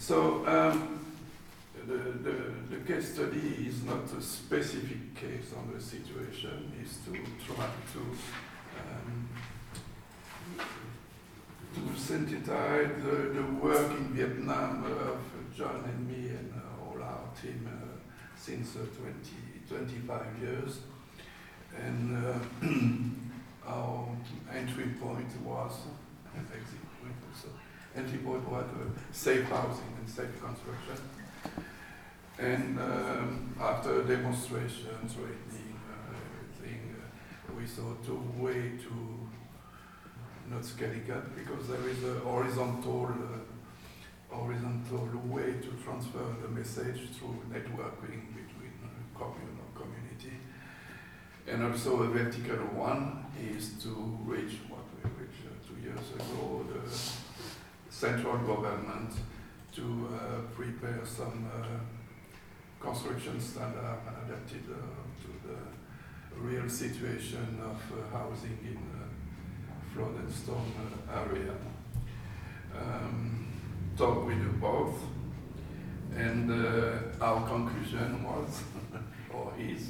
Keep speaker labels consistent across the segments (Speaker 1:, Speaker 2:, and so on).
Speaker 1: So the case study is not a specific case on the situation. It's to try to synthesize the work in Vietnam of John and me and all our team since 25 years. And our entry point was, and exit point also, entry point was safe housing and safe construction. And after demonstrations, training, everything, we thought a way to not scaling up, because there is a horizontal way to transfer the message through networking between commune or community. And also a vertical one is to reach what we reached 2 years ago, the central government, to prepare some construction standard adapted to the real situation of housing in flood and storm area. Talk with both, and our conclusion was, or is,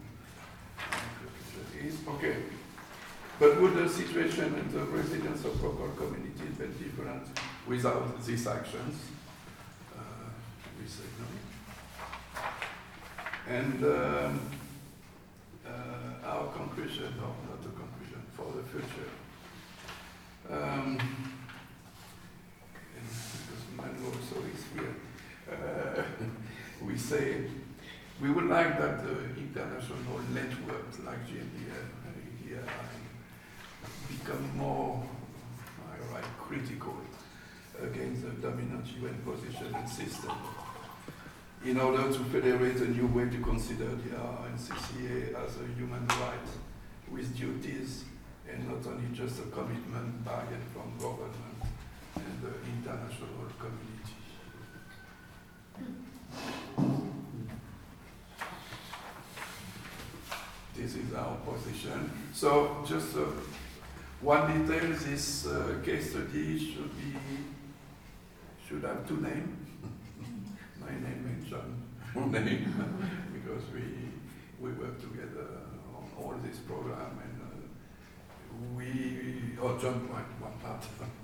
Speaker 1: okay. But would the situation in the residents of local communities be different without these actions? We say no. And our conclusion, or not a conclusion, for the future. Because Manu also is here. We say we would like that the international networks like GMBF here become more critical against the dominant UN position and system, in order to federate a new way to consider the RNCCA as a human right with duties, and not only just a commitment by and from government and the international community. This is our position. So just one detail, this case study should have two names. My name and John's name, because we work together on all this program, and John one part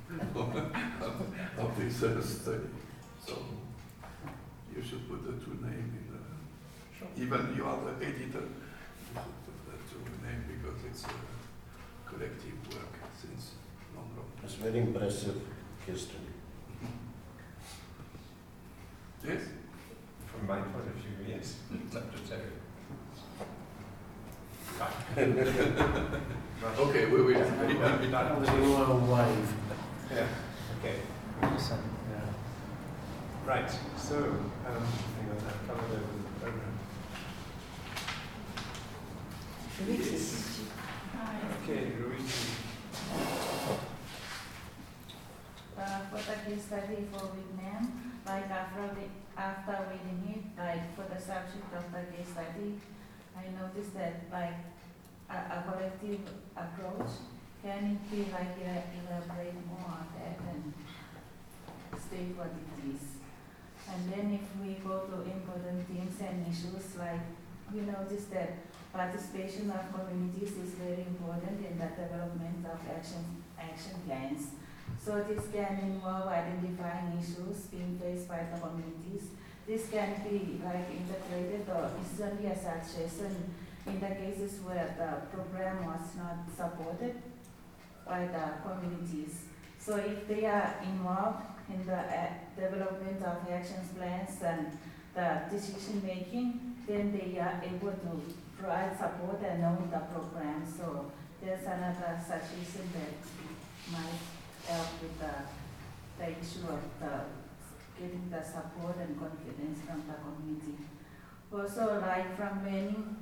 Speaker 1: of this study. So you should put the two names in the, sure. Even you are the editor, you should put the two names, because it's a collective work since long.
Speaker 2: It's very impressive case study.
Speaker 1: Yes?
Speaker 3: From my point of view, yes. Dr. Terry.
Speaker 1: Okay, we will.
Speaker 3: Yeah, okay. Right, so, hang on, I've covered over the program. Yes. Okay, Luigi.
Speaker 4: For the case study for Vietnam, like after reading it, like for the subject of the case study, I noticed that like a collective approach can be like elaborate more on that and state what it is. And then if we go to important themes and issues, like we notice that participation of communities is very important in the development of action plans. So this can involve identifying issues being faced by the communities. This can be like integrated or easily a suggestion in the cases where the program was not supported by the communities. So if they are involved in the development of action plans and the decision making, then they are able to provide support and own the program. So there's another suggestion that might help with the issue of getting the support and confidence from the community. Also, like from learning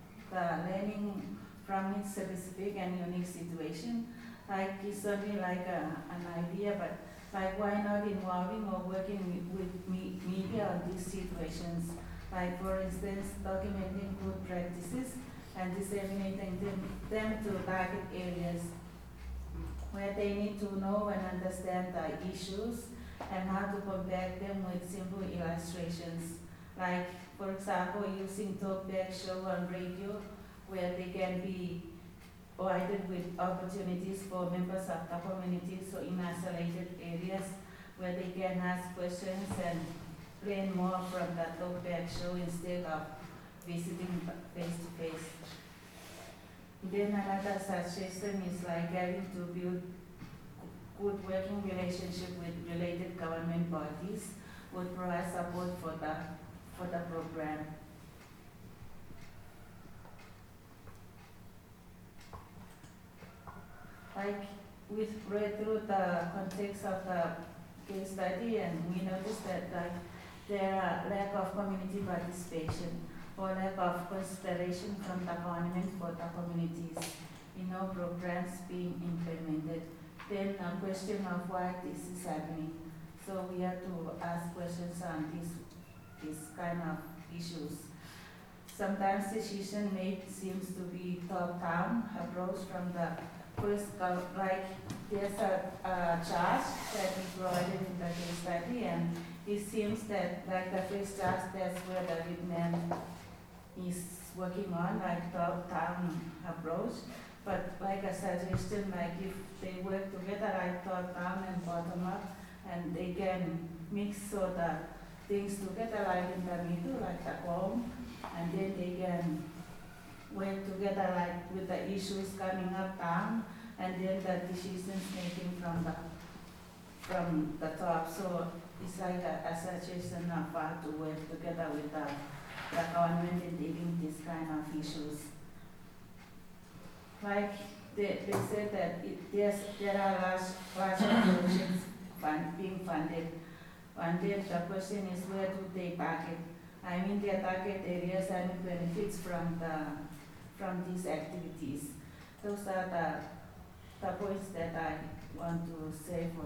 Speaker 4: from its specific and unique situation, like it's only like an idea, but like why not involving or working with media on these situations? Like for instance, documenting good practices and disseminating them to target areas where they need to know and understand the issues and how to compare them with simple illustrations. Like, for example, using talkback show on radio, where they can be provided with opportunities for members of the community, so in isolated areas where they can ask questions and learn more from the talkback show instead of visiting face to face. Then another suggestion is like having to build good working relationship with related government bodies would provide support for the program. Like we've read through the context of the case study and we noticed that like there are lack of community participation or lack of consideration from the government for the communities, programs being implemented. Then a question of why this is happening. So we have to ask questions on this kind of issues. Sometimes decision made seems to be top-down approach from the first, like there's a chart that is provided in the case study, and it seems that like the first chart, that's where the Vietnam is working on, like top-down approach. But like a suggestion, like if they work together, like top-down and bottom-up, and they can mix so the things together, like in the middle, like the home, and then they can work together, like with the issues coming up down, and then the decisions making from the top. So it's like a suggestion of how to work together with the government in dealing this kind of issues. Like they said that there are large projects being funded. And then the question is, where do they target? I mean, their target areas and benefits from these activities. Those are the points that I want to say for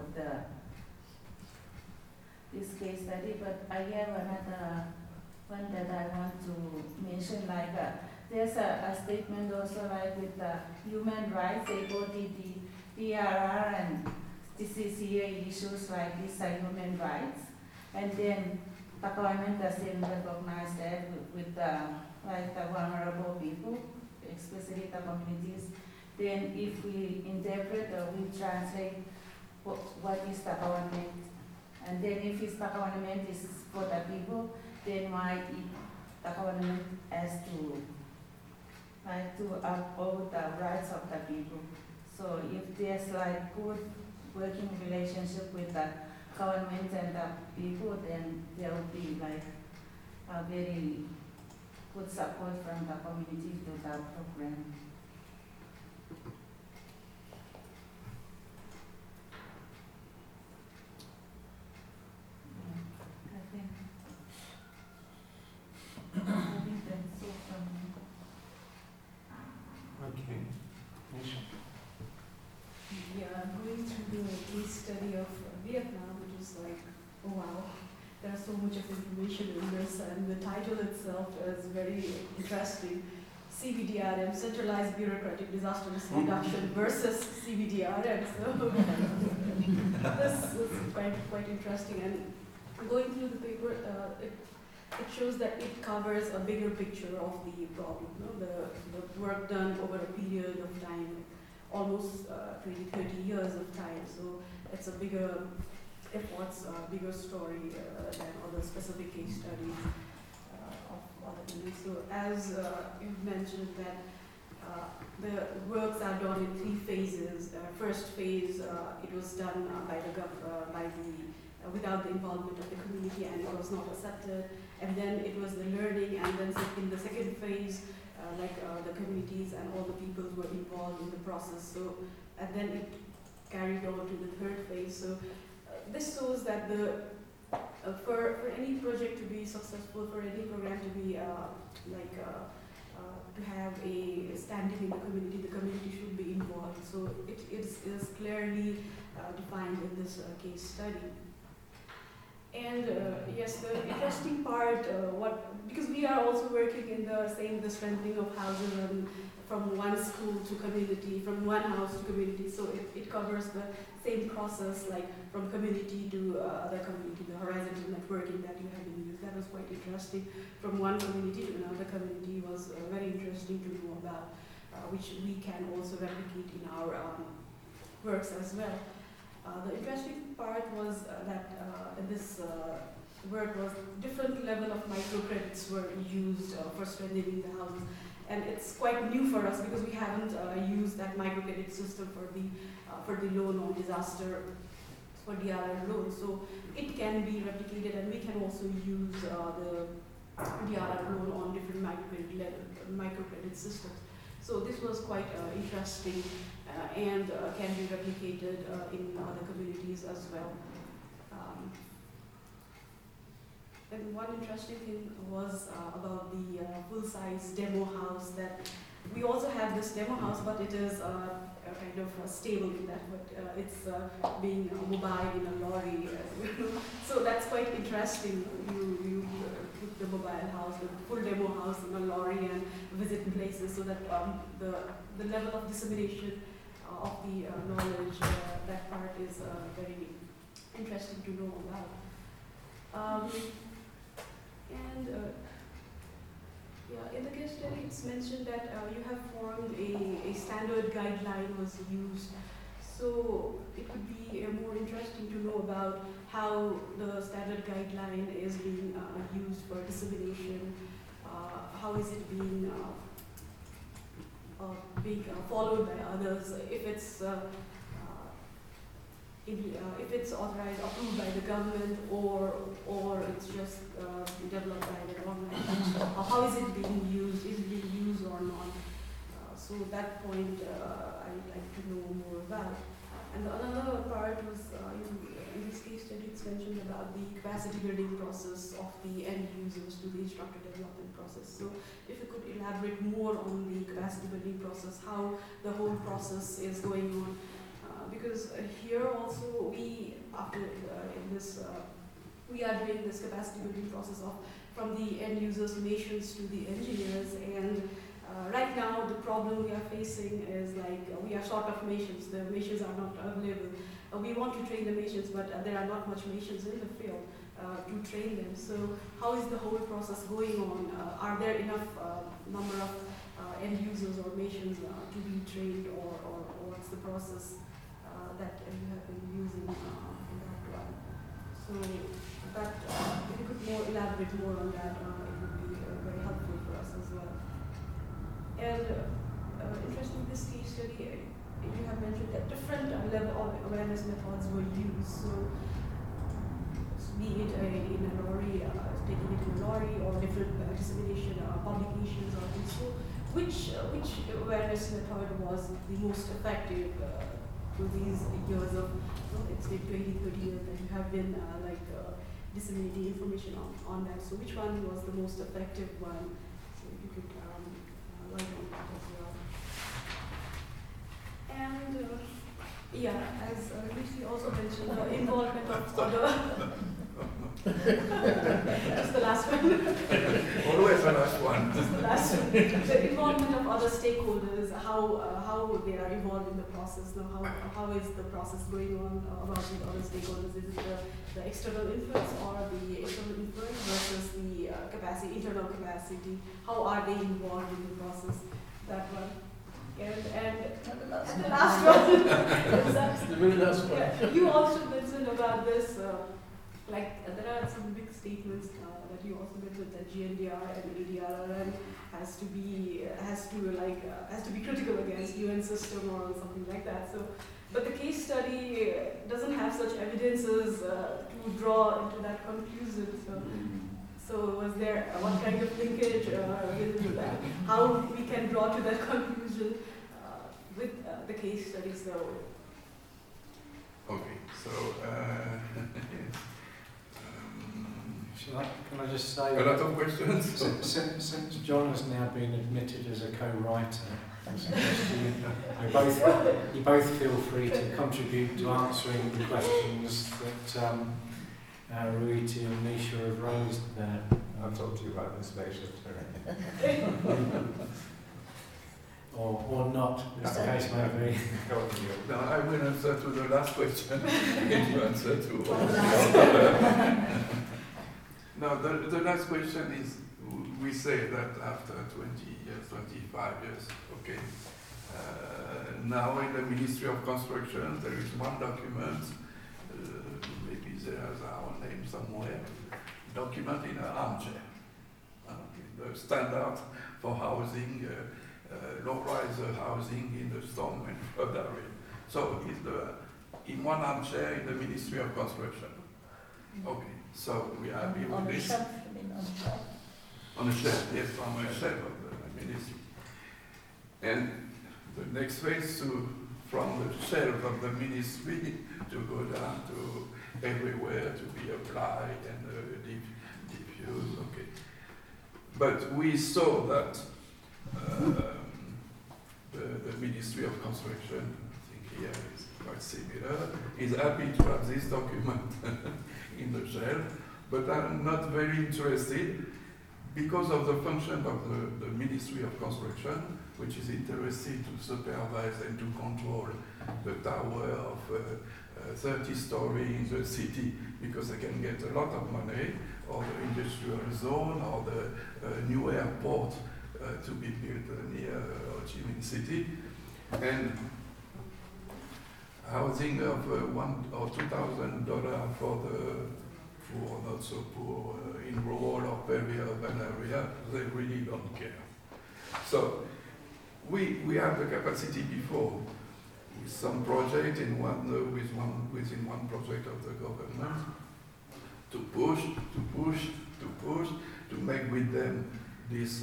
Speaker 4: this case study. But I have another one that I want to mention, like there's a statement also like with the human rights, AOTD, PRR and CCCA issues like these are human rights. And then the government doesn't recognize that with the vulnerable people, especially the communities. Then if we interpret or we translate what is the government, and then if it's the government is for the people, then why the government has to uphold the rights of the people. So if there's like good working relationship with the government and the people, then there will be like a very good support from the community to that program. I think that's it from me.
Speaker 3: Okay. Nisha.
Speaker 5: Yeah, going through the case study of Vietnam, it was like, oh wow, there's so much of information in this, and the title itself is very interesting. CBDRM, Centralized Bureaucratic Disaster Risk Reduction versus CBDRM. So this is quite interesting. And going through the paper, it shows that it covers a bigger picture of the problem. The work done over a period of time, almost 20-30 years of time. So it's a bigger efforts, bigger story than other specific case studies of other countries. So as you've mentioned that the works are done in 3 phases. First phase, it was done without the involvement of the community, and it was not accepted. And then it was the learning, and then in the second phase, the communities and all the people who were involved in the process. So, and then it carried on to the third phase. So this shows that for any project to be successful, for any program to be to have a standing in the community should be involved. So it is clearly defined in this case study. And yes, the interesting part, because we are also working in the strengthening of houses from one school household to community, from one house to community. So it covers the same process, like from community to other community, the horizontal networking that you have been used. That was quite interesting. From one community to another community was very interesting to know about, which we can also replicate in our works as well. The interesting part was that in this work was different level of microcredits were used for strengthening the houses. And it's quite new for us because we haven't used that microcredit system for the loan on disaster, for DRR loan. So it can be replicated, and we can also use the DRR loan on different microcredit systems. So this was quite interesting and can be replicated in other communities as well. And one interesting thing was about the full-size demo house. That we also have this demo house, but it is kind of stable in that, but it's being mobile in a lorry. So that's quite interesting. You put the mobile house, the full demo house in a lorry and visit places, so that the level of dissemination of the knowledge, that part is very interesting to know about. In the case study, it's mentioned that you have formed a standard guideline was used. So it would be more interesting to know about how the standard guideline is being used for dissemination. How is it being followed by others? If it's authorized, approved by the government, or it's just developed by the government, how is it being used? Is it being used or not? So that point I'd like to know more about. And another part was in this case study, it's mentioned about the capacity building process of the end users to the instructor development process. So if you could elaborate more on the capacity building process, how the whole process is going on. Because here also we are doing this capacity building process from the end users, nations to the engineers, and right now the problem we are facing is like we are short of nations. The nations are not available. We want to train the nations, but there are not much nations in the field to train them. So how is the whole process going on? Are there enough number of end users or nations to be trained, or what's the process that you have been using in that one? So that if you could elaborate more on that, it would be very helpful for us as well. And interesting, this case study, you have mentioned that different level of awareness methods were used. So be it in a lorry, taking it in a lorry, or different dissemination publications or things. So which awareness method was the most effective through these years of, let's say 20-30 years that you have been disseminating information on that? So which one was the most effective one? So if you could light on that as well. And as Lucy also mentioned, the involvement of other. Just the last one.
Speaker 1: Always the last one.
Speaker 5: Just the last one. The involvement of other stakeholders, how they are involved in the process now. How is the process going on about with other stakeholders? Is it the external influence or the external influence versus the internal capacity? How are they involved in the process? That one. And the last one.
Speaker 2: The very last one.
Speaker 5: Yeah, you also mentioned about this. There are some big statements that you also mentioned that GNDR and ADRRN has to be critical against UN system or something like that. So, but the case study doesn't have such evidences to draw into that conclusion. So was there what kind of linkage with that? How we can draw to that conclusion with the case study? So.
Speaker 1: Okay, so.
Speaker 3: Can I just say,
Speaker 1: A lot of questions.
Speaker 3: since John has now been admitted as a co-writer, you both feel free to contribute to answering the questions that Ruiti and Nisha have raised there.
Speaker 6: I'll talk to you about this later.
Speaker 3: or not, as the case may be.
Speaker 1: Now, I will answer to the last question. You answer to all. Now, the last question is, we say that after 20 years, 25 years, okay, now in the Ministry of Construction there is one document, maybe there's our name somewhere, document in an armchair. The standard for housing, low-rise housing in the storm and flood area. So it's in one armchair in the Ministry of Construction. Okay, so we are happy with this.
Speaker 4: Shelf, you mean on the shelf?
Speaker 1: On a shelf, yes, on a shelf of the ministry. And the next phase from the shelf of the ministry to go down to everywhere to be applied and diffused, okay. But we saw that the Ministry of Construction, I think here is quite similar, is happy to have this document in the shelf, but I'm not very interested because of the function of the Ministry of Construction, which is interested to supervise and to control the tower of 30 stories in the city, because they can get a lot of money, or the industrial zone, or the new airport to be built near Ho Chi Minh City. And housing of $1,000 or $2,000 for the poor, not so poor, in rural or very urban area, they really don't care. So we have the capacity before, with some project in within one project of the government, to push, to make with them this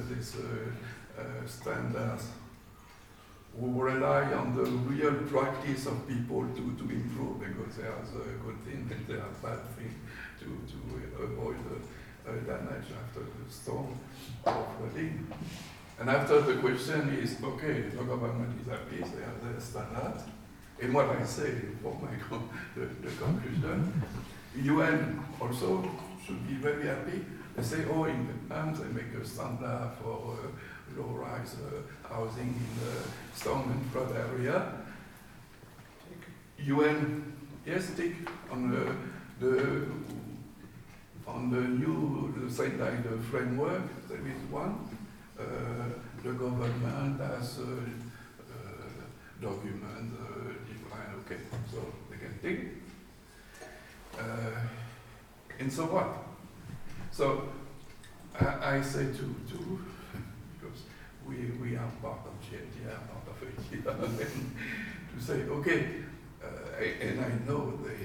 Speaker 1: standards. We rely on the real practice of people to improve, because there's a good thing and there are bad things to avoid damage after the storm or flooding. And after the question is, okay, the government is happy, they have their standard. And what I say for my the conclusion, UN also should be very happy. They say, oh, in Vietnam they make a standard for low-rise housing in the storm and flood area. UN, yes, tick on the new, the same like the framework, there is one. The government has document define, okay, so they can tick. And so what? So I say to because we are part of GNDR, part of ATR, to say, okay, and I know the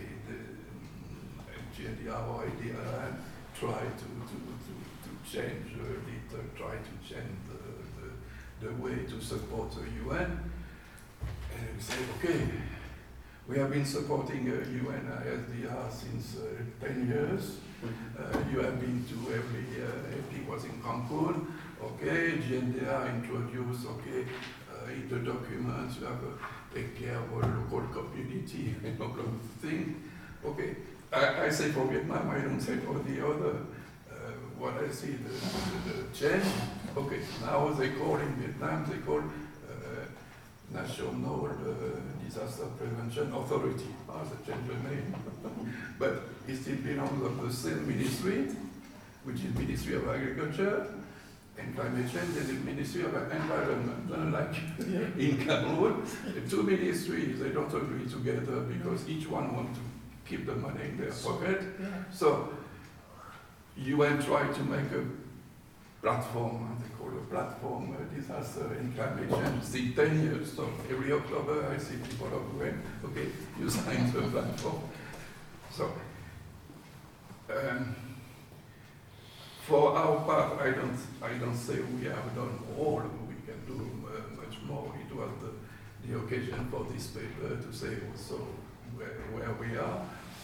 Speaker 1: GNDR or ATR try to change it, try to change the way to support the UN. And we say, okay, we have been supporting UN ISDR since 10 years. You have been to every AP was in Cancun. Okay, GNDR introduced, okay, in the documents you have take care of a local community and all of things. Okay, I say for Vietnam, I don't say for the other. What I see, the change, okay, now they call in Vietnam, they call National Disaster Prevention Authority. They change the name. But it still belongs to the same ministry, which is Ministry of Agriculture and Climate Change, and the Ministry of Environment. Like in Cameroon, the two ministries, they don't agree together because each one wants to keep the money in their pocket. So UN tried to make a platform, they call a platform disaster and climate change, see 10 years. So every October I see people of UN, okay, you signed the platform. So for our part, I don't say we have done all, we can do much more. It was the occasion for this paper to say also where we are.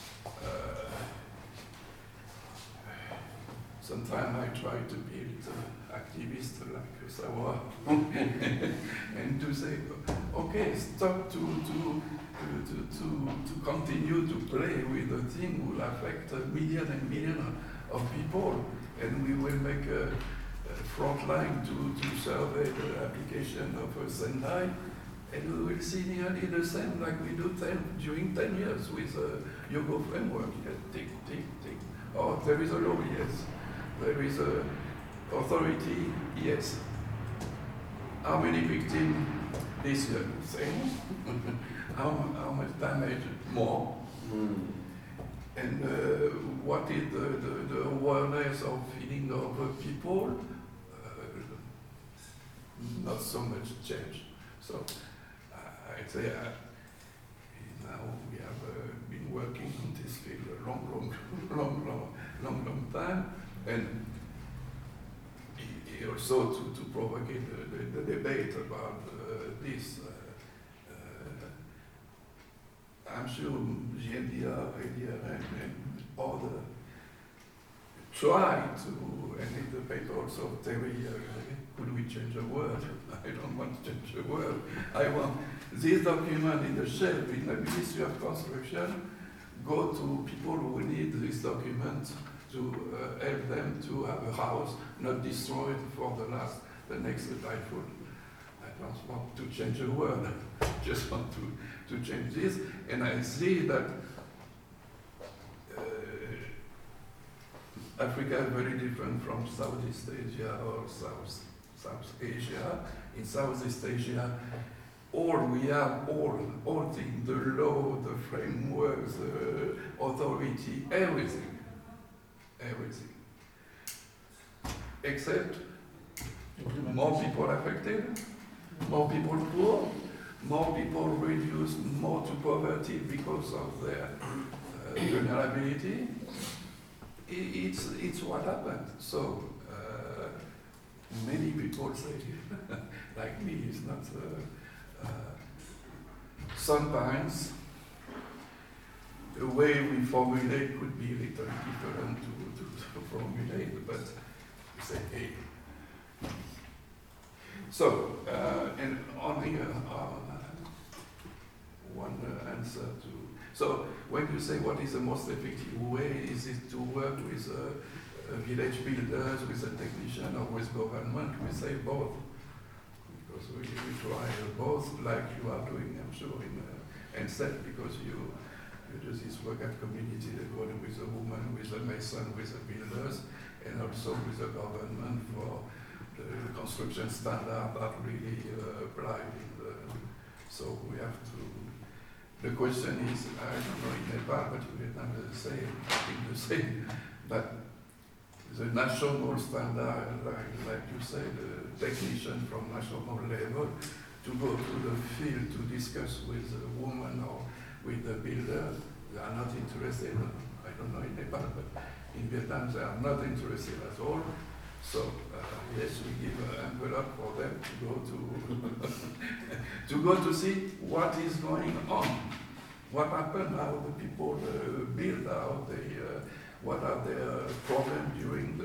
Speaker 1: Sometimes I try to be a little activist like Sawa and to say, okay, stop to continue to play with the thing will affect millions and millions of people, and we will make front line to survey the application of Sendai, and we will see nearly the same like we do during 10 years with Yogo framework. Yes, tick, tick, tick. Oh, there is a law, yes. There is a authority, yes. How many victims this year? Same. how much damage? More. And what is the awareness of feeling of people? Not so much change. So I'd say now we have been working on this field a long time, and also to propagate the debate about this. I'm sure GNDR, ADR, and other try to, and in the paper also, Terry, could we change a word? I don't want to change a word. I want this document in the shelf in the Ministry of Construction, go to people who need this document to help them to have a house not destroyed for the next typhoon. I don't want to change a word, I just want to change this. And I see that Africa is very different from Southeast Asia or South Asia. In Southeast Asia, we have all things, the law, the frameworks, the authority, everything. Except more people affected, more people poor, more people reduced more to poverty because of their vulnerability. It's what happened. So many people say, like me, it's not. Sometimes the way we formulate could be a little different to formulate, but we say, hey. So, and only one answer to. So, when you say what is the most effective way, is it to work with village builders, with a technician, or with government? We say both. Because we try both, like you are doing, I'm sure, in NSET, because you do this work at community level with a woman, with a mason, with the builders, and also with the government for the construction standard that really apply. So we have to. The question is, I don't know in Nepal, but in Vietnam is the same. I think the same. But the national standard, like you say, the technician from national level, to go to the field to discuss with a woman or with the builder, they are not interested. I don't know in Nepal, but in Vietnam they are not interested at all. So yes, we give an envelope for them to go to to go to see what is going on, what happened, how the people build, how they, what are their problems during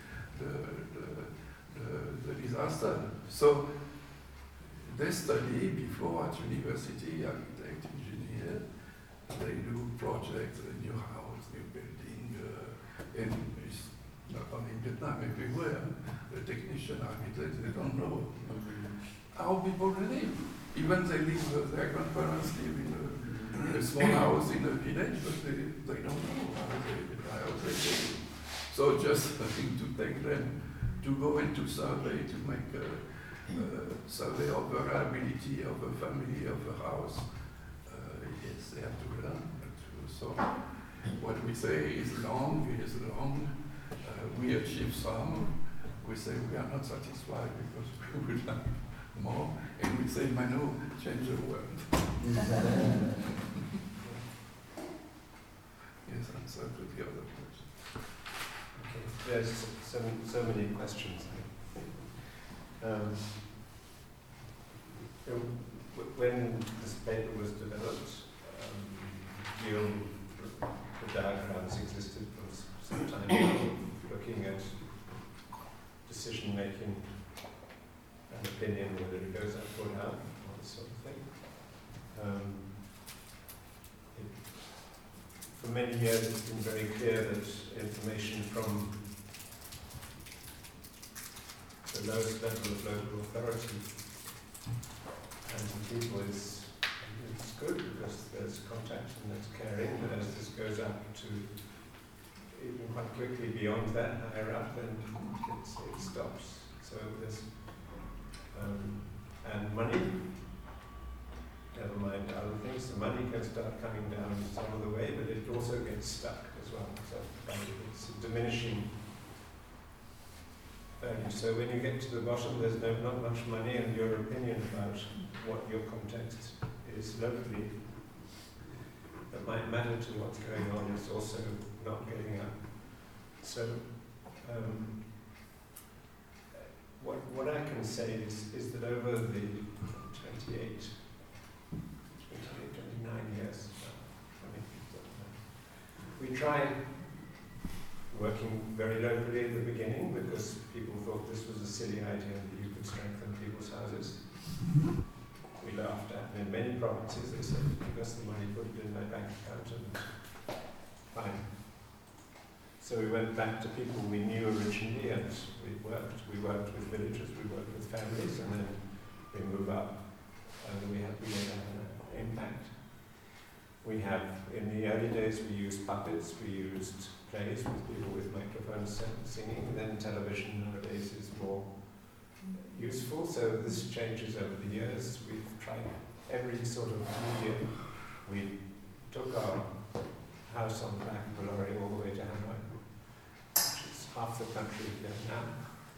Speaker 1: the disaster. So they study before at university, architect, engineer. They do projects, a new house, new building, and it's not only in Vietnam, everywhere. The technician, architects, they don't know how people live. Even they live, their grandparents live in a small house in a village, but they don't know how they live. So just I think to take them to go into survey, to make a survey of the reliability of a family, of a house. Yes, they have to learn. So what we say is long. We achieve some. We say we are not satisfied because we would like more. And we say, Manu, change the world. Yes, answer to the other question.
Speaker 2: Okay. There's so many questions. When this paper was developed, the diagrams existed for some time ago, looking at decision making and opinion, whether it goes up or down, all this sort of thing. For many years it's been very clear that information from lowest level of local authority. And to people it's good because there's contact and there's caring, but as this goes up to even quite quickly beyond that, higher up, then it stops. So there's, and money, never mind other things, the money can start coming down some of the way, but it also gets stuck as well. So it's a diminishing value. So when you get to the bottom, there's not much money, and your opinion about what your context is locally that might matter to what's going on is also not getting up. So what I can say is that over the 29 years, we tried working very locally at the beginning because people thought this was a silly idea that you could strengthen people's houses. We laughed at, and in many provinces they said, give us the money, put it in my bank account, and fine. So we went back to people we knew originally, and we worked with villagers, we worked with families, and then we move up, and we made an impact. We have, in the early days, we used puppets, we used plays with people with microphones singing, and then television nowadays is more useful, so this changes over the years. We've tried every sort of media. We took our house on the back of a lorry all the way to Hanoi, which is half the country of Vietnam.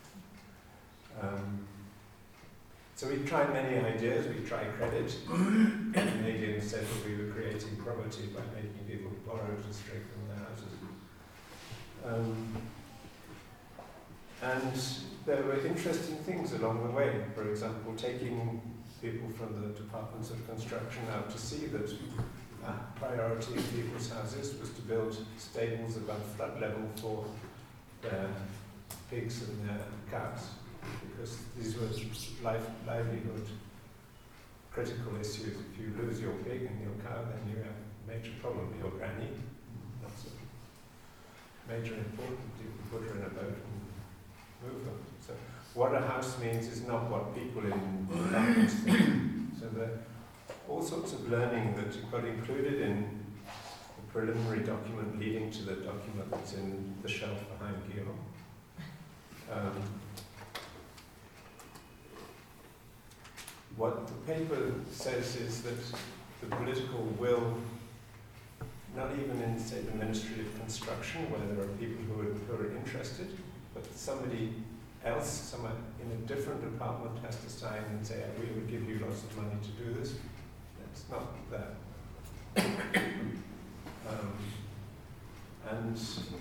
Speaker 2: So we tried many ideas. We tried credit. The Canadians said that we were creating poverty by making people borrow to strengthen their houses. And there were interesting things along the way. For example, taking people from the departments of construction out to see that a priority in people's houses was to build stables above flood level for their pigs and their cows, because these were livelihood critical issues. If you lose your pig and your cow, then you have a major problem. Your granny, that's a major important. You can put her in a boat and move them. So what a house means is not what people in departments think. So there are all sorts of learning that got included in the preliminary document leading to the document that's in the shelf behind Guillaume. What the paper says is that the political will, not even in, say, the Ministry of Construction, where there are people who are interested, but somebody else, someone in a different department has to sign and say, we would give you lots of money to do this. It's not that. And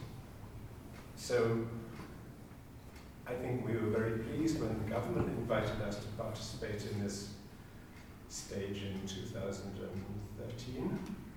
Speaker 2: so I think we were very pleased when the government invited us to participate in this stage in 2013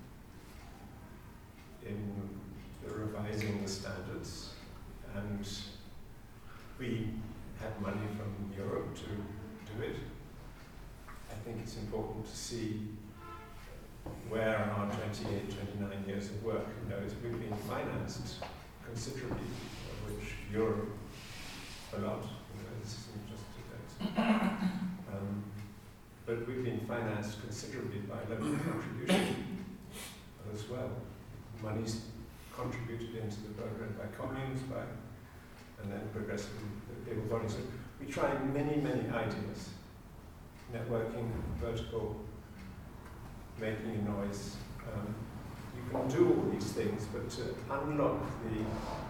Speaker 2: in the revising the standards, and we had money from Europe to do it. I think it's important to see where our 28, 29 years of work goes. We've been financed considerably, of which Europe a lot, this isn't just today. But we've been financed considerably by local contribution as well. Money's contributed into the program by communes, and then progressively the people bodies. So we tried many, many ideas. Networking, vertical, making a noise. You can do all these things, but to unlock the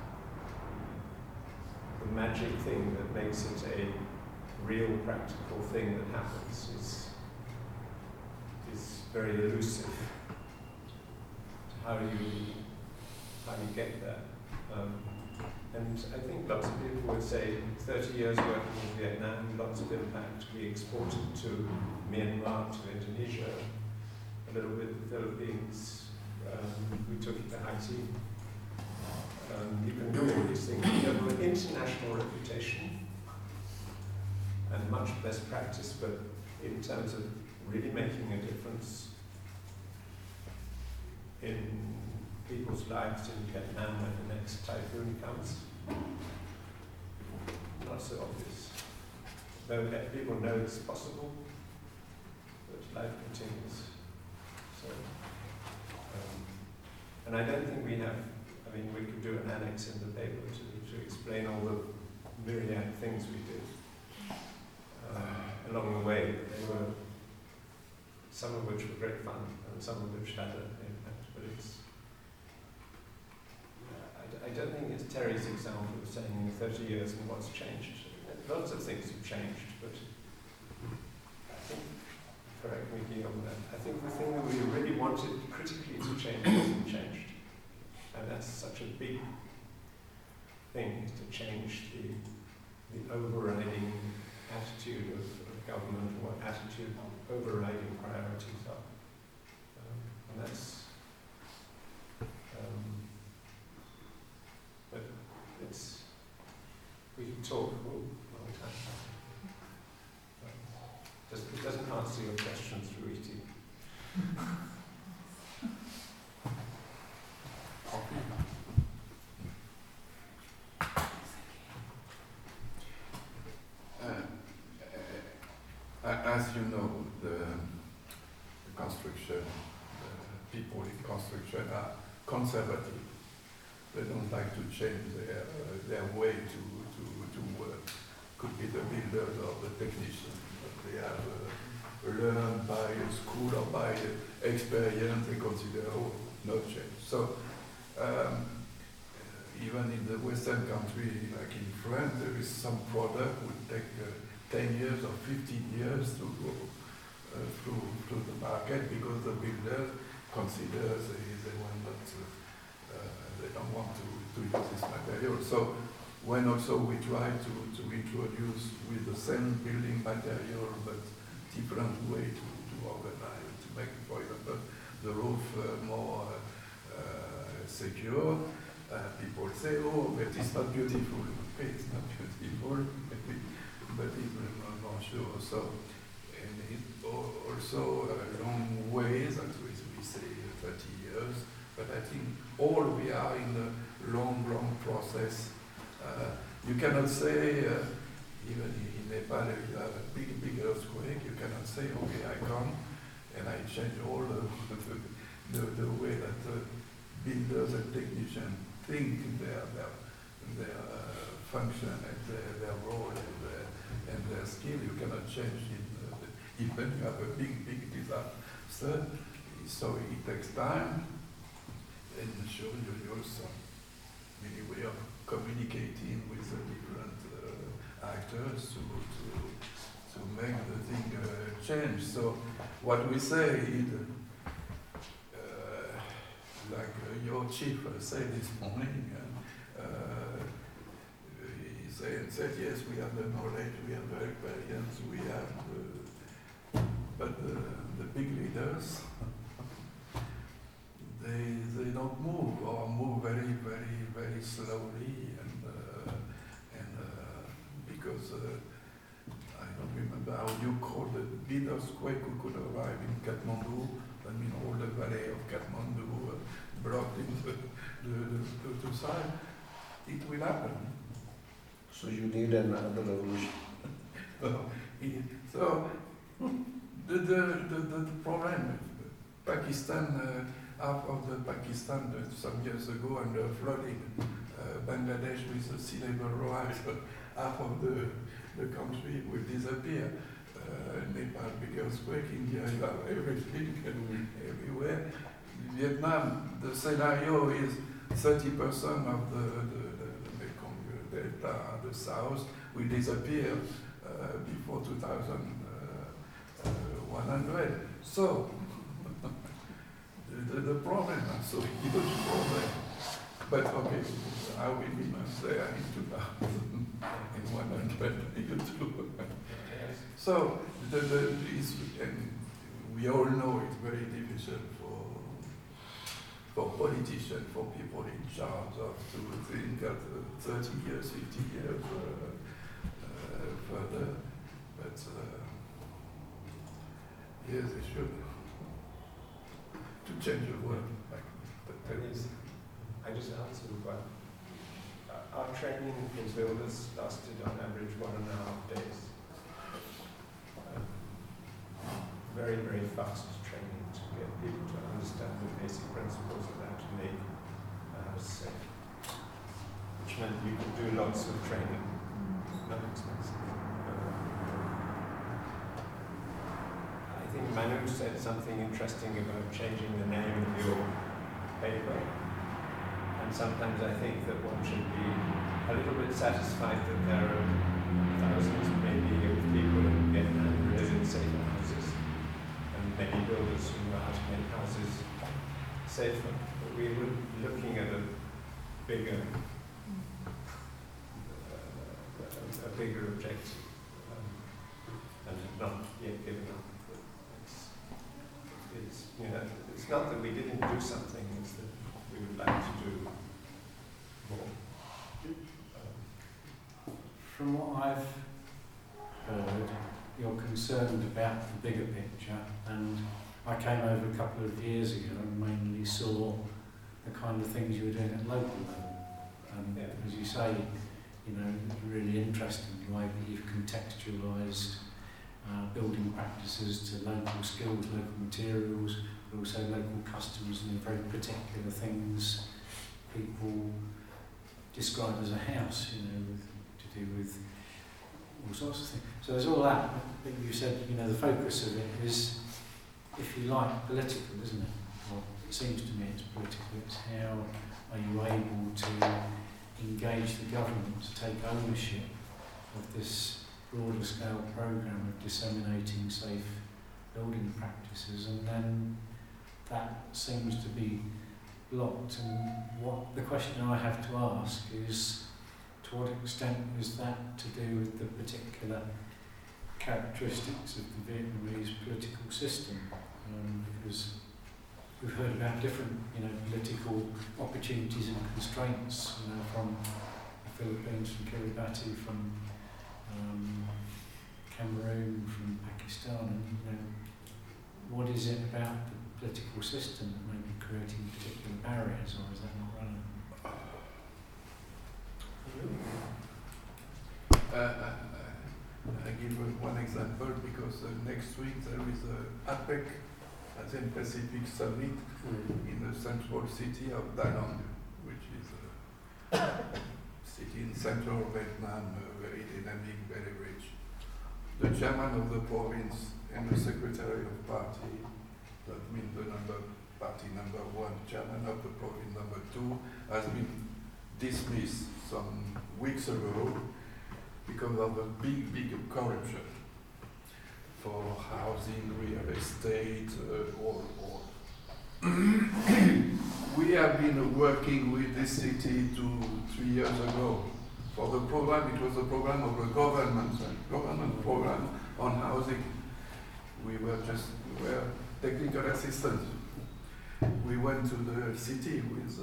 Speaker 2: magic thing that makes it a real practical thing that happens is very elusive. How you get there. And I think lots of people would say 30 years working in Vietnam, lots of impact. We exported to Myanmar, to Indonesia, a little bit the Philippines. We took it to Haiti. You can do all these things. You have an international reputation and much best practice, but in terms of really making a difference in people's lives in Vietnam when the next typhoon comes, not so obvious. people know it's possible, but life continues. So, and I don't think we have, I mean, we could do an annex in the paper to explain all the myriad things we did along the way, but they were, some of which were great fun, and some of which had an impact, but it's, I don't think it's Terry's example of saying 30 years and what's changed. Lots of things have changed, but I think, correct me Guillaume, I think the thing that we really wanted critically to change hasn't changed. And that's such a big thing, is to change the overriding attitude of government, what attitude overriding priorities are. And that's, but it's, we can talk for a long time. It doesn't answer your question through eating.
Speaker 1: As you know, the construction, the people in construction are conservative. They don't like to change their way to work. Could be the builders or the technicians. But they have learned by school or by experience. They consider, no change. So even in the Western country, like in France, there is some product would take 10 years or 15 years to go through the market because the builder considers they will not, they don't want to use this material. So when also we try to introduce with the same building material but different way to organize, to make, for example, the roof more secure, people say, oh, but it's not beautiful. Okay, it's not beautiful. But it's not sure. So, and it also long ways, as we say, 30 years. But I think all we are in a long process. You cannot say, even in Nepal, if you have a big earthquake, you cannot say, okay, I come and I change all the way that builders and technicians think their function and their role and their skill. You cannot change it. Even you have a big disaster, so it takes time. And show you also many way of communicating with the different actors to make the thing change. So what we say is, like your chief said this morning, he said, yes, we have the knowledge, we have the experience, we have but the big leaders, they don't move or move very slowly and because I don't remember how you call the big earthquake who could arrive in Kathmandu. I mean, all the valley of Kathmandu blocked in the two sides. It will happen.
Speaker 6: So you need another revolution.
Speaker 1: So the problem, Pakistan, half of the Pakistan some years ago under flooding, Bangladesh with the sea level rise, half of the country will disappear. Nepal, big earthquake, India, you have everything everywhere. Vietnam, the scenario is 30% of the Mekong Delta, the south, will disappear before 2100. So, the problem, so huge problem. But okay, I will be there in 2100 too. So and we all know it's very difficult for politicians, for people in charge of to think at 30 years, 50 years further. But yes, they should to change the world.
Speaker 2: I just answered one. Our training for builders lasted on average 1.5 days. very, very fast training to get people to understand the basic principles of how to make a house safe. Which meant you could do lots of training, not expensive. I think Manu said something interesting about changing the name of your paper. And sometimes I think that one should be a little bit satisfied that there are thousands maybe of people in Vietnam who live in safer houses, and many builders who know how to make houses safer. But we were looking at a bigger objective, and have not yet given up. It's you know, it's not that we didn't do something; it's that we would like to do more.
Speaker 3: From what I've heard, you're concerned about the bigger picture, and I came over a couple of years ago and mainly saw the kind of things you were doing at local level. And as you say, you know, it's really interesting the way that you've contextualised building practices to local skills, local materials, but also local customers and the very particular things people describe as a house, you know, to do with all sorts of things. So there's all that, but you said, you know, the focus of it is, if you like, political, isn't it? Well, it seems to me it's political. It's how are you able to engage the government to take ownership of this broader scale programme of disseminating safe building practices, and then that seems to be blocked. And what the question I have to ask is, to what extent is that to do with the particular characteristics of the Vietnamese political system? Because we've heard about different, you know, political opportunities and constraints, you know, from the Philippines, from Kiribati, from Cameroon, from Pakistan, and, you know, what is it about the political system that may be creating particular barriers, or is that not relevant?
Speaker 1: I give one example because next week there is a APEC, Asian Pacific Summit, in the central city of Da Nang, which is a city in central Vietnam, very dynamic, very rich. The chairman of the province and the secretary of party, that means the party number 1, chairman of the province number 2, has been dismissed some weeks ago because of the big corruption for housing, real estate, all. We have been working with this city 2-3 years ago for the program. It was a program of the government program on housing. We were technical assistants. We went to the city with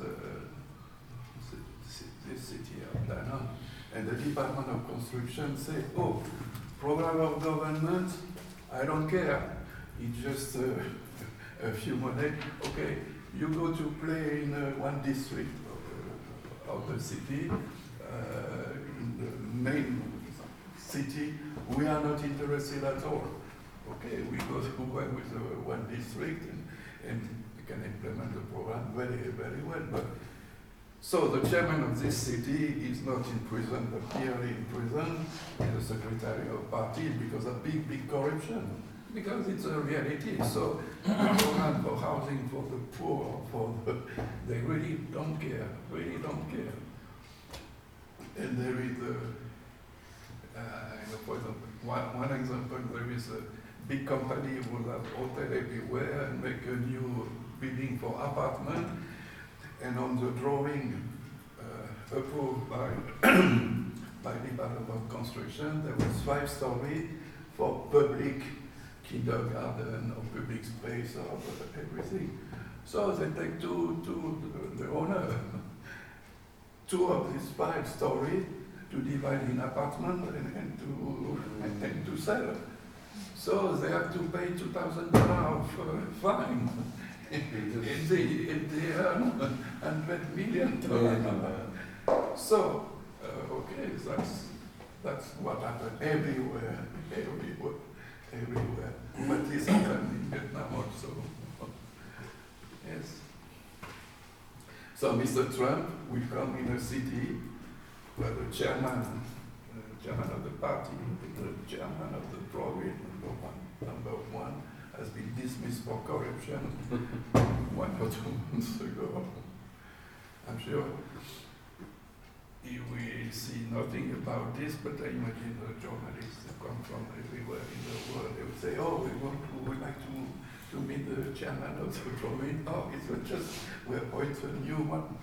Speaker 1: this city of Da Nang, and the Department of Construction said, "Oh, program of government, I don't care. It's just a few money. Okay, you go to play in one district of the city, in the main city. We are not interested at all. Okay, we go to work with one district and we can implement the program very, very well." But so the chairman of this city is not in prison, but clearly in prison, and the secretary of party, because of big corruption. Because it's a reality. So the program for housing for the poor, they really don't care, And there is for example, one example, there is a big company who has hotel everywhere and make a new building for apartment, and on the drawing approved by Department of Construction, there was 5 stories for public kindergarten or public space or everything. So they take the owner 2 of these 5 stories to divide in apartment and to sell. So they have to pay $2,000 of fine. And they earn $100 million. So, okay, that's what happened everywhere. But this happened So Mr. Trump will come in a city where the chairman of the party, the chairman of the province, number one, has been dismissed for corruption 1 or 2 months ago. I'm sure he will see nothing about this, but I imagine the journalists who come from everywhere in the world, they would say, oh, we would like to meet the chairman of the province. Oh, it's not just, we appoint a new one.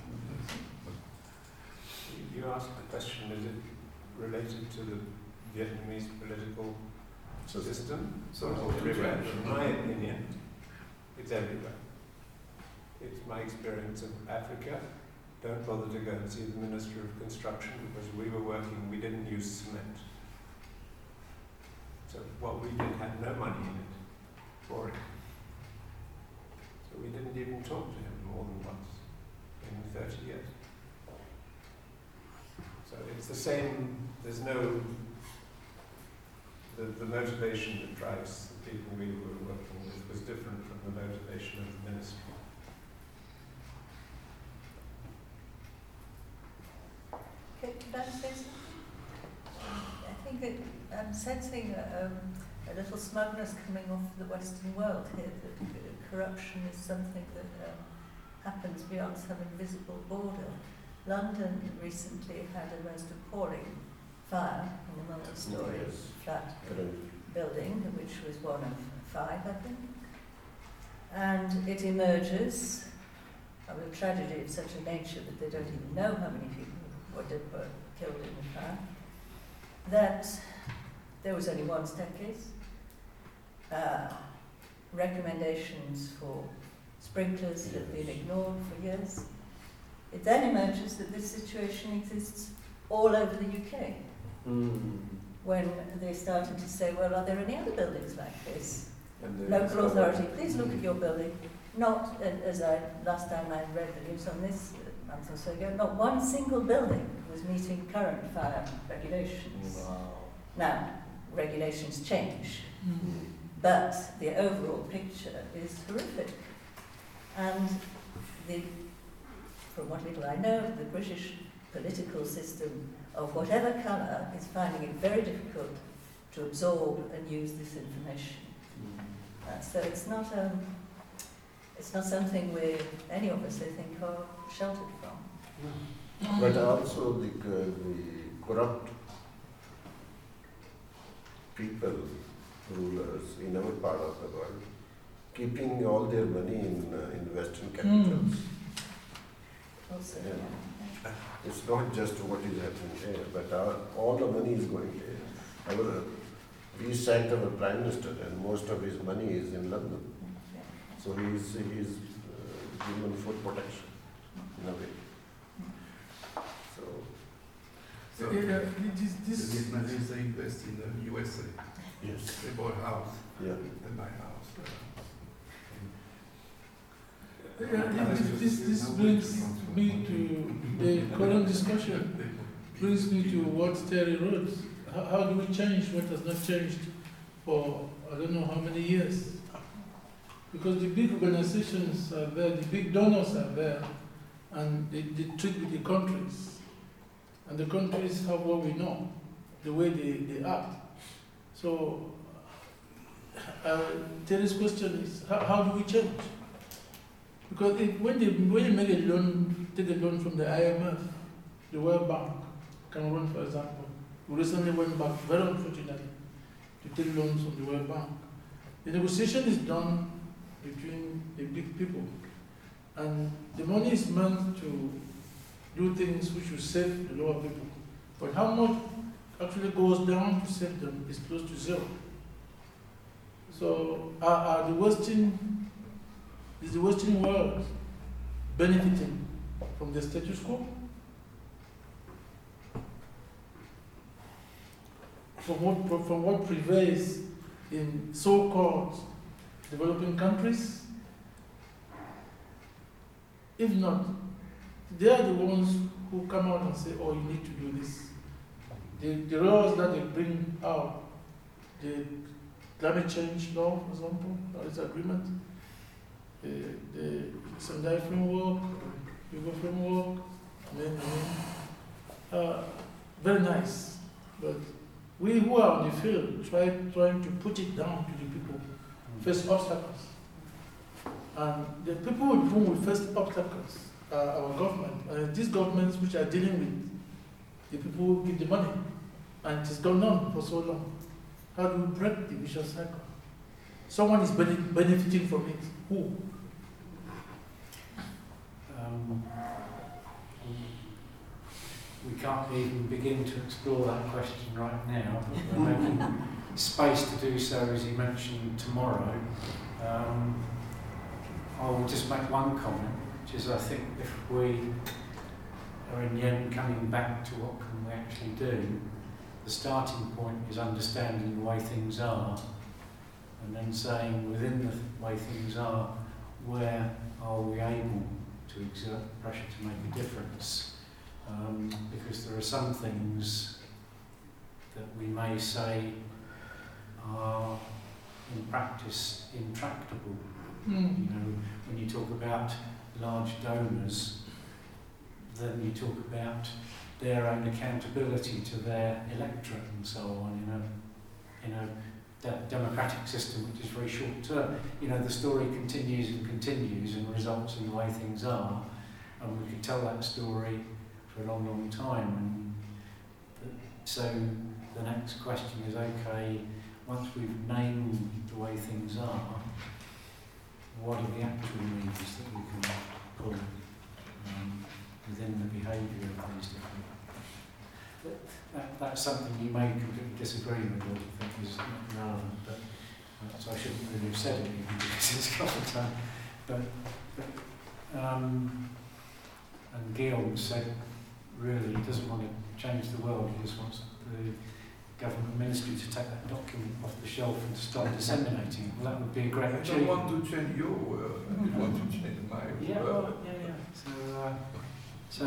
Speaker 2: You asked the question, is it related to the Vietnamese political system?
Speaker 1: So
Speaker 2: Everywhere. In my opinion, it's everywhere. It's my experience of Africa. Don't bother to go and see the Minister of Construction because we were working, we didn't use cement. So what we did had no money in it for it. So we didn't even talk to him more than once in 30 years. So it's the same, there's no, the motivation that drives the people we were working with was different from the motivation of the ministry.
Speaker 7: Can I say something? I think that I'm sensing a little smugness coming off the Western world here, that corruption is something that happens beyond some invisible border. London recently had a most appalling fire in a multi-storey flat building, which was one of 5, I think. And it emerges of a tragedy of such a nature that they don't even know how many people were killed in the fire, that there was only one staircase, recommendations for sprinklers had been ignored for years. It then emerges that this situation exists all over the UK. When they started to say, well, are there any other buildings like this? Local authority, please look at your building. Not, last time I read the news on this, a month or so ago, not one single building was meeting current fire regulations.
Speaker 6: Wow.
Speaker 7: Now, regulations change, but the overall picture is horrific. And from what little I know, the British political system of whatever colour is finding it very difficult to absorb and use this information. So it's not something where any of us, I think, are sheltered from.
Speaker 6: But also the corrupt people, rulers in our part of the world, keeping all their money in Western capitals.
Speaker 7: Also,
Speaker 6: Yeah. It's not just what is happening there, but all the money is going there. We sacked our Prime Minister and most of his money is in London.
Speaker 7: yeah.
Speaker 6: So he's given full protection in a way. So,
Speaker 1: the Vietnamese, they invest in the USA.
Speaker 6: yes.
Speaker 1: They bought a house.
Speaker 6: Yeah.
Speaker 1: They buy a house.
Speaker 8: This brings me to the current discussion, brings me to what's Terry Roads. How do we change what has not changed for I don't know how many years? Because the big organizations are there, the big donors are there, and they treat with the countries. And the countries have what we know, the way they act. So, Terry's question is, how do we change? Because when you make a loan, take a loan from the IMF, the World Bank, Cameroon for example, we recently went back, very unfortunately, to take loans from the World Bank. The negotiation is done between the big people, and the money is meant to do things which will save the lower people. But how much actually goes down to save them is close to zero. So is the Western world benefiting from the status quo? From what prevails in so-called developing countries? If not, they are the ones who come out and say, oh, you need to do this. The laws that they bring out, the climate change law, for example, Paris Agreement, the Sendai framework, You go from work, very nice. But we who are on the field trying to put it down to the people, face obstacles. And the people with whom we face obstacles are our government. These governments which are dealing with the people who give the money. And it has gone on for so long. How do we break the vicious cycle? Someone is benefiting from it. Who?
Speaker 3: We can't even begin to explore that question right now, but we're making space to do so, as you mentioned, tomorrow. I will just make one comment, which is I think if we are in the end coming back to what can we actually do, the starting point is understanding the way things are, and then saying within the way things are, where are we able to exert pressure to make a difference? Because there are some things that we may say are in practice intractable. You know, when you talk about large donors, then you talk about their own accountability to their electorate and so on. In a democratic system which is very short term, you know, the story continues and results in the way things are, and we could tell that story for a long, long time. And so the next question is, okay, once we've named the way things are, what are the actual levers that we can pull within the behaviour of these different? That's something you may completely disagree with or think is not relevant, but so I shouldn't really have said it even because it's got the time. And Guillaume said really he doesn't want to change the world, he just wants the government ministry to take that document off the shelf and start disseminating it. Well, that would be a great
Speaker 1: I don't
Speaker 3: achievement.
Speaker 1: want to change your world, I want to change my
Speaker 3: Yeah,
Speaker 1: world.
Speaker 3: well, yeah. So,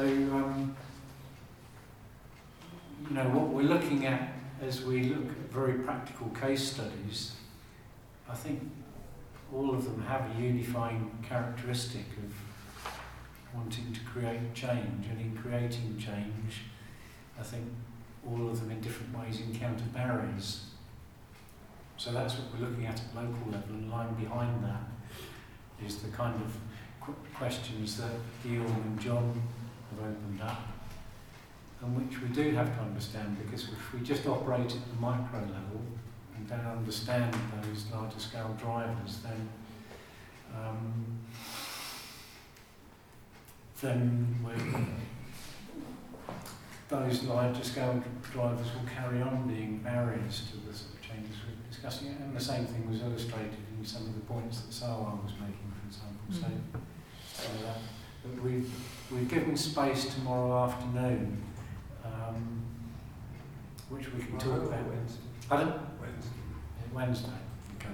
Speaker 3: you know, what we're looking at as we look at very practical case studies, I think all of them have a unifying characteristic of wanting to create change, and in creating change, I think all of them in different ways encounter barriers. So that's what we're looking at local level, and lying behind that is the kind of questions that Guillaume and John have opened up, and which we do have to understand, because if we just operate at the micro level and don't understand those larger scale drivers, then those larger scale drivers will carry on being barriers to the sort of changes we're discussing. And the same thing was illustrated in some of the points that Sarwar was making, for example. So that we've given space tomorrow afternoon, which we can talk about.
Speaker 2: Wednesday.
Speaker 3: Pardon?
Speaker 2: Wednesday.
Speaker 3: Wednesday. Okay.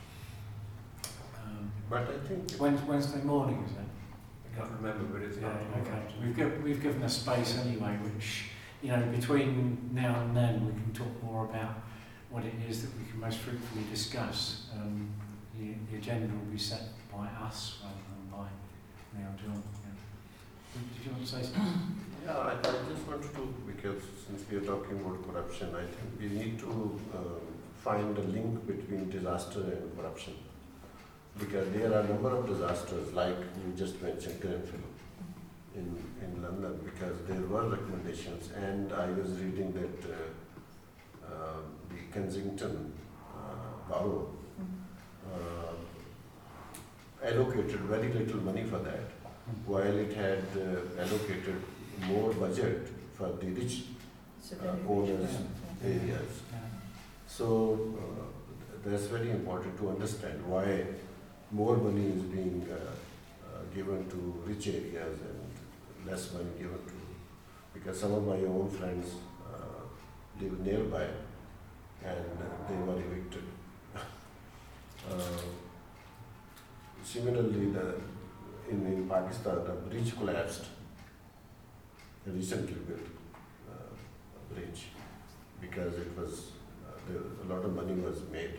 Speaker 6: But I think
Speaker 3: Wednesday morning, is it?
Speaker 2: I can't remember, but it's not.
Speaker 3: Okay. We've given a space anyway, which, you know, between now and then we can talk more about what it is that we can most fruitfully discuss. The agenda will be set by us rather than by me or John. Yeah. Did you want to say something?
Speaker 6: Yeah, I just wanted to, because since we are talking about corruption, I think we need to find a link between disaster and corruption. Because there are a number of disasters, like you just mentioned Grenfell in London, because there were recommendations, and I was reading that the Kensington borough allocated very little money for that, while it had allocated more budget for the rich owners areas. So that's very important to understand why more money is being given to rich areas and less money given to, because some of my own friends live nearby and they were evicted. Similarly, in Pakistan, the bridge collapsed, the recently built bridge, because it was a lot of money was made,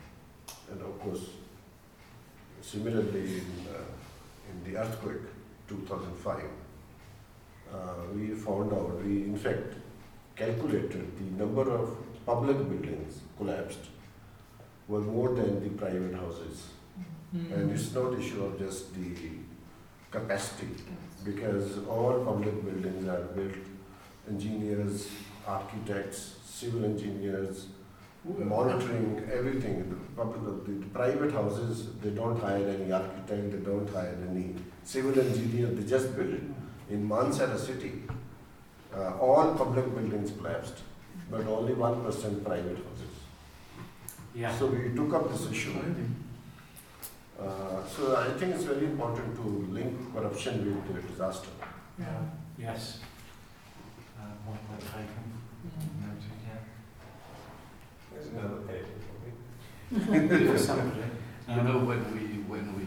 Speaker 6: and of course, similarly in the earthquake 2005, we found out, we in fact calculated the number of public buildings collapsed were more than the private houses. And it's not issue of just the capacity, because all public buildings are built, engineers, architects, civil engineers, monitoring everything. The private houses, they don't hire any architect, they don't hire any civil engineer, they just build it. In Mansehra city, all public buildings collapsed, but only 1% private houses.
Speaker 3: Yeah.
Speaker 6: So we took up this issue. So I think it's very important to link corruption with the disaster.
Speaker 3: Yes. Point well taken. Noted, yeah.
Speaker 2: There's another paper for me.
Speaker 3: For somebody.
Speaker 1: You know, when we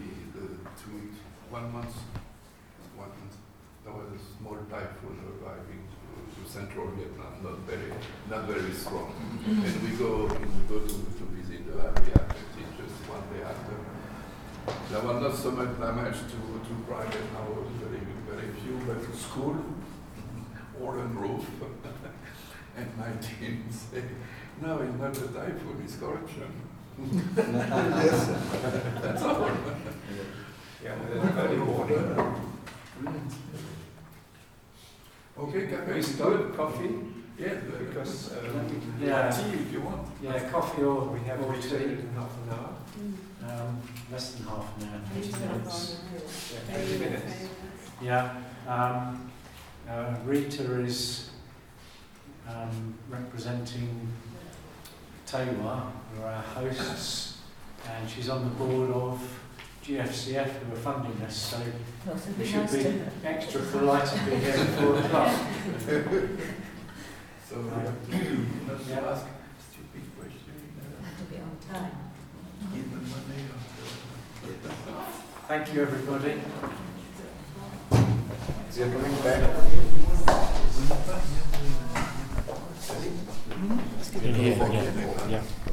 Speaker 1: 1 month, there was a small typhoon arriving to central Vietnam, not very strong. And we go to visit the area, just 1 day after. There was not so much damage to private houses, very few, but to school, all on roof. And my team say, no, it's not a typhoon, it's corruption. Yes, that's all.
Speaker 2: Yeah, there's early warning.
Speaker 1: Brilliant. Okay, can
Speaker 2: We
Speaker 1: we
Speaker 2: start coffee
Speaker 1: Yeah,
Speaker 2: because
Speaker 1: tea if you want.
Speaker 3: Yeah, coffee or
Speaker 2: we have
Speaker 3: or
Speaker 2: returned
Speaker 3: tea.
Speaker 2: in half an hour.
Speaker 3: Less than half an hour, 20 minutes.
Speaker 2: Yeah, 20 minutes.
Speaker 3: Yeah. Rita is representing Tewa, who are our hosts, and she's on the board of GFCF, who are funding us, so we should be extra polite to be here at 4 o'clock.
Speaker 1: So, not to
Speaker 3: Yeah.
Speaker 1: ask stupid question.
Speaker 7: To be on time.
Speaker 1: Give the money
Speaker 3: Thank you, everybody.
Speaker 6: Is it coming back?
Speaker 3: In here, yeah.